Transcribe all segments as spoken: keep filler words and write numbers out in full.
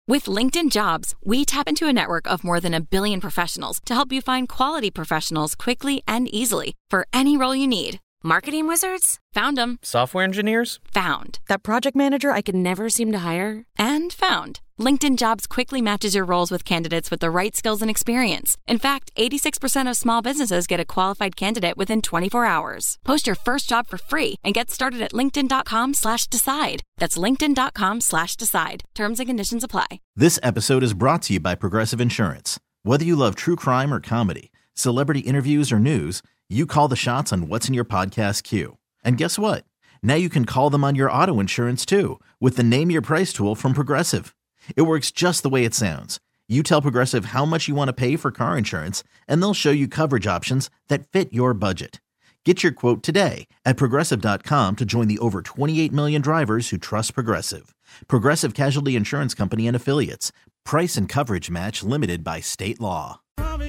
With LinkedIn Jobs, we tap into a network of more than a billion professionals to help you find quality professionals quickly and easily for any role you need. Marketing wizards? Found them. Software engineers? Found. That project manager I could never seem to hire? And found. LinkedIn Jobs quickly matches your roles with candidates with the right skills and experience. In fact, eighty-six percent of small businesses get a qualified candidate within twenty-four hours. Post your first job for free and get started at linkedin.com slash decide. That's linkedin.com slash decide. Terms and conditions apply. This episode is brought to you by Progressive Insurance. Whether you love true crime or comedy, celebrity interviews or news, you call the shots on what's in your podcast queue. And guess what? Now you can call them on your auto insurance too with the Name Your Price tool from Progressive. It works just the way it sounds. You tell Progressive how much you want to pay for car insurance, and they'll show you coverage options that fit your budget. Get your quote today at Progressive dot com to join the over twenty-eight million drivers who trust Progressive. Progressive Casualty Insurance Company and Affiliates. Price and coverage match limited by state law.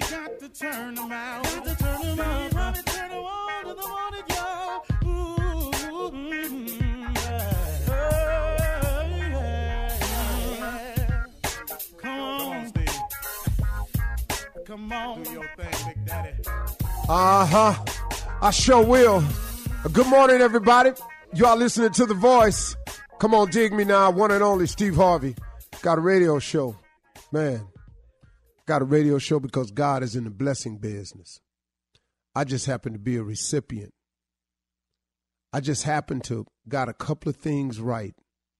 Come on, do your thing, Big Daddy. Uh-huh. I sure will. Good morning, everybody. You are listening to The Voice. Come on, dig me now. One and only Steve Harvey. Got a radio show. Man, got a radio show because God is in the blessing business. I just happen to be a recipient. I just happen to got a couple of things right.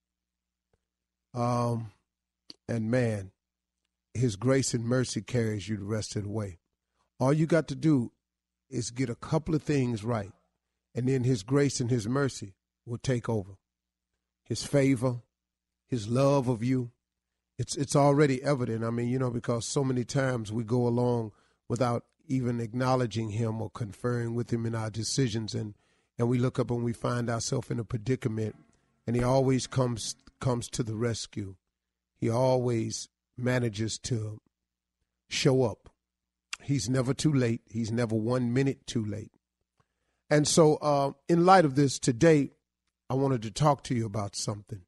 Um, and man, His grace and mercy carries you the rest of the way. All you got to do is get a couple of things right, and then His grace and His mercy will take over. His favor, His love of you, it's it's already evident. I mean, you know, because so many times we go along without even acknowledging Him or conferring with Him in our decisions, and, and we look up and we find ourselves in a predicament, and He always comes comes to the rescue. He always manages to show up. He's never too late. He's never one minute too late. And so uh, in light of this, today, I wanted to talk to you about something.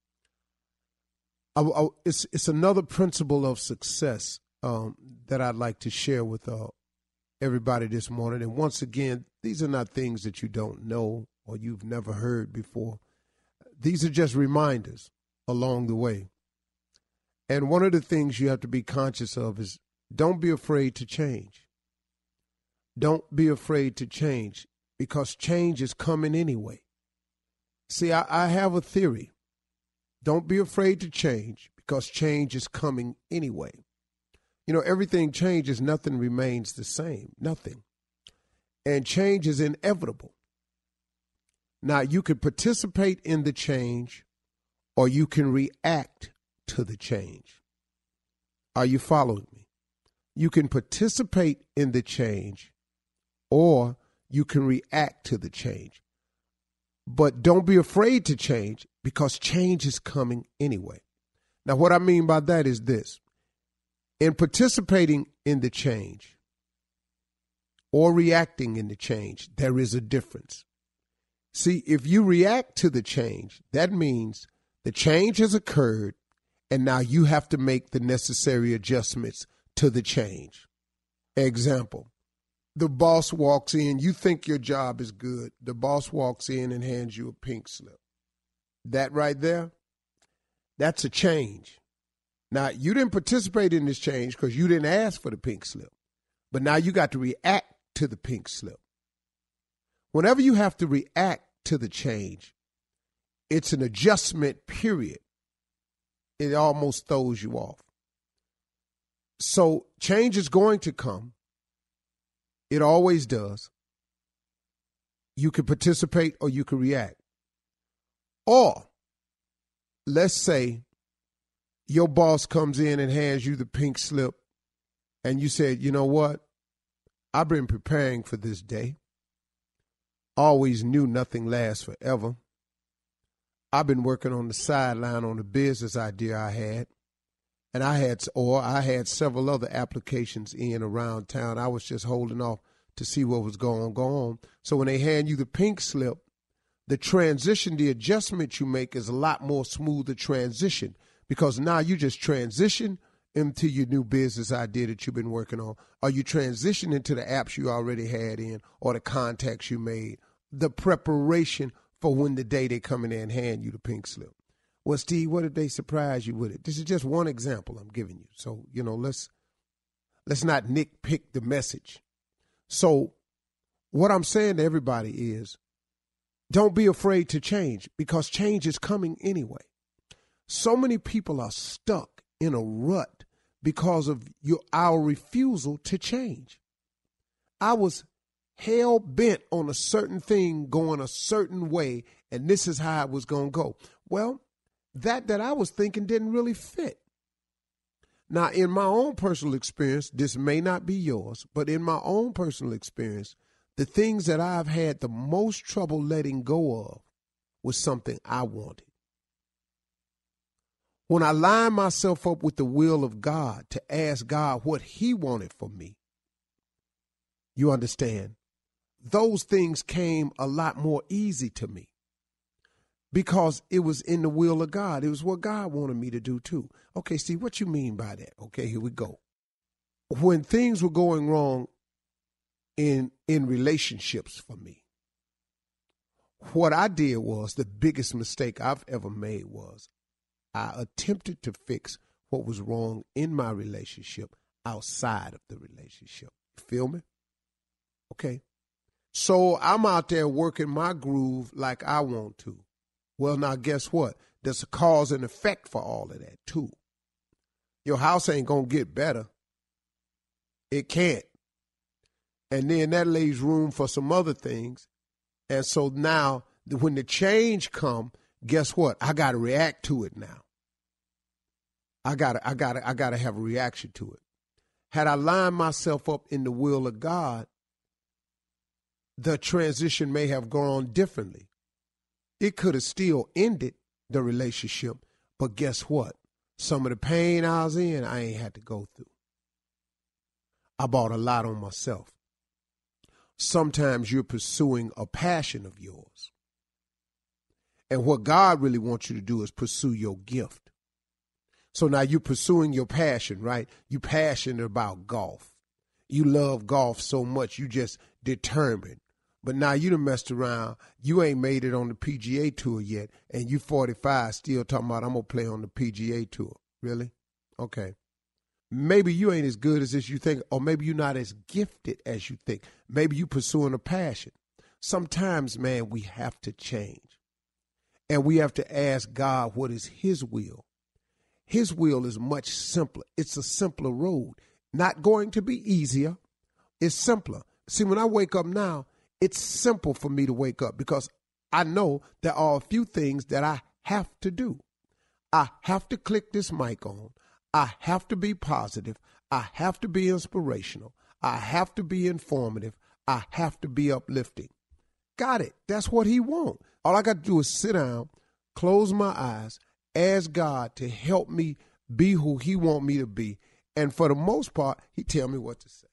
I, I, it's, it's another principle of success um, that I'd like to share with uh, everybody this morning. And once again, these are not things that you don't know or you've never heard before. These are just reminders along the way. And one of the things you have to be conscious of is don't be afraid to change. Don't be afraid to change because change is coming anyway. See, I, I have a theory. Don't be afraid to change because change is coming anyway. You know, everything changes, nothing remains the same, nothing. And change is inevitable. Now, you can participate in the change or you can react to the change. Are you following me? You can participate in the change or you can react to the change. But don't be afraid to change because change is coming anyway. Now, what I mean by that is this. In participating in the change or reacting in the change, there is a difference. See, if you react to the change, that means the change has occurred and now you have to make the necessary adjustments to the change. Example, the boss walks in, you think your job is good. The boss walks in and hands you a pink slip. That right there, that's a change. Now, you didn't participate in this change because you didn't ask for the pink slip. But now you got to react to the pink slip. Whenever you have to react to the change, it's an adjustment period. It almost throws you off. So change is going to come. It always does. You can participate or you can react. Or let's say your boss comes in and hands you the pink slip and you said, you know what? I've been preparing for this day. Always knew nothing lasts forever. I've been working on the sideline on the business idea I had. And I had, or I had several other applications in around town. I was just holding off to see what was going on. So when they hand you the pink slip, the transition, the adjustment you make is a lot more smoother transition because now you just transition into your new business idea that you've been working on, or you transition into the apps you already had in, or the contacts you made, the preparation for when the day they come in there and hand you the pink slip. Well, Steve, what if they surprise you with it? This is just one example I'm giving you. So, you know, let's let's not nitpick the message. So what I'm saying to everybody is, don't be afraid to change, because change is coming anyway. So many people are stuck in a rut because of your our refusal to change. I was hell bent on a certain thing going a certain way, and this is how it was going to go. Well, that that I was thinking didn't really fit. Now, in my own personal experience, this may not be yours, but in my own personal experience, the things that I've had the most trouble letting go of was something I wanted. When I lined myself up with the will of God to ask God what he wanted for me, you understand, those things came a lot more easy to me because it was in the will of God. It was what God wanted me to do too. Okay, see, what you mean by that? Okay, here we go. When things were going wrong in in relationships for me, what I did was, the biggest mistake I've ever made was, I attempted to fix what was wrong in my relationship outside of the relationship. You feel me? Okay. So I'm out there working my groove like I want to. Well, now guess what? There's a cause and effect for all of that too. Your house ain't going to get better. It can't. And then that leaves room for some other things. And so now when the change come, guess what? I got to react to it now. I got to I got to I got to have a reaction to it. Had I lined myself up in the will of God, the transition may have gone differently. It could have still ended the relationship, but guess what? Some of the pain I was in, I ain't had to go through. I bought a lot on myself. Sometimes you're pursuing a passion of yours. And what God really wants you to do is pursue your gift. So now you're pursuing your passion, right? You're passionate about golf. You love golf so much, you just determined. But now you done messed around. You ain't made it on the P G A Tour yet, and you forty-five still talking about, I'm going to play on the P G A Tour. Really? Okay. Maybe you ain't as good as this you think, or maybe you're not as gifted as you think. Maybe you pursuing a passion. Sometimes, man, we have to change. And we have to ask God what is his will. His will is much simpler. It's a simpler road. Not going to be easier. It's simpler. See, when I wake up now, it's simple for me to wake up because I know there are a few things that I have to do. I have to click this mic on. I have to be positive. I have to be inspirational. I have to be informative. I have to be uplifting. Got it. That's what he wants. All I got to do is sit down, close my eyes, ask God to help me be who he want me to be. And for the most part, he tell me what to say.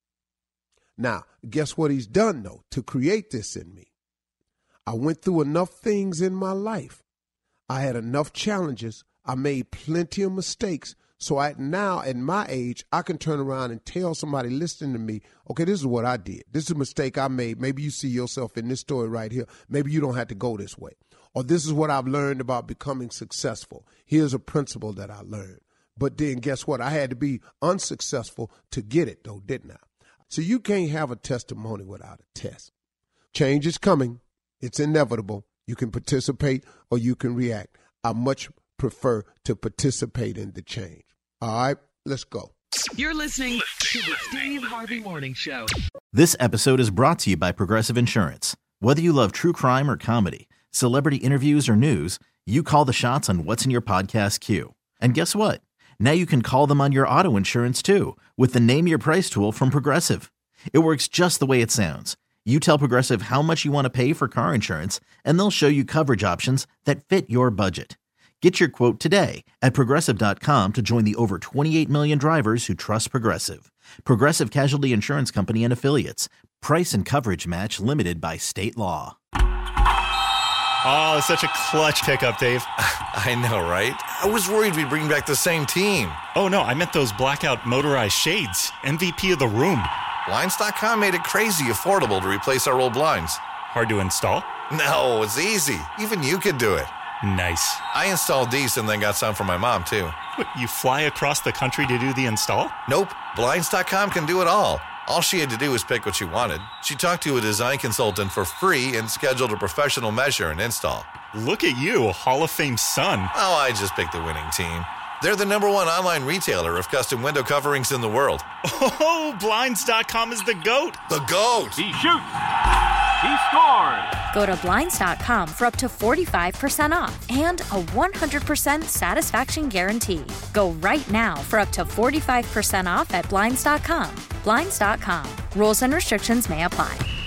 Now, guess what he's done, though, to create this in me? I went through enough things in my life. I had enough challenges. I made plenty of mistakes. So I, now at my age, I can turn around and tell somebody listening to me, okay, this is what I did. This is a mistake I made. Maybe you see yourself in this story right here. Maybe you don't have to go this way. Or this is what I've learned about becoming successful. Here's a principle that I learned. But then guess what? I had to be unsuccessful to get it, though, didn't I? So you can't have a testimony without a test. Change is coming. It's inevitable. You can participate or you can react. I much prefer to participate in the change. All right, let's go. You're listening to the Steve Harvey Morning Show. This episode is brought to you by Progressive Insurance. Whether you love true crime or comedy, celebrity interviews or news, you call the shots on what's in your podcast queue. And guess what? Now you can call them on your auto insurance too with the Name Your Price tool from Progressive. It works just the way it sounds. You tell Progressive how much you want to pay for car insurance, and they'll show you coverage options that fit your budget. Get your quote today at Progressive dot com to join the over twenty-eight million drivers who trust Progressive. Progressive Casualty Insurance Company and Affiliates. Price and coverage match limited by state law. Oh, such a clutch pickup, Dave. I know, right? I was worried we'd bring back the same team. Oh, no, I meant those blackout motorized shades. M V P of the room. Blinds dot com made it crazy affordable to replace our old blinds. Hard to install? No, it's easy. Even you could do it. Nice. I installed these and then got some for my mom, too. What, you fly across the country to do the install? Nope. Blinds dot com can do it all. All she had to do was pick what she wanted. She talked to a design consultant for free and scheduled a professional measure and install. Look at you, Hall of Fame son. Oh, I just picked the winning team. They're the number one online retailer of custom window coverings in the world. Oh, Blinds dot com is the GOAT. The GOAT! He shoots. He scores. Go to Blinds dot com for up to forty-five percent off and a one hundred percent satisfaction guarantee. Go right now for up to forty-five percent off at Blinds dot com. Blinds dot com. Rules and restrictions may apply.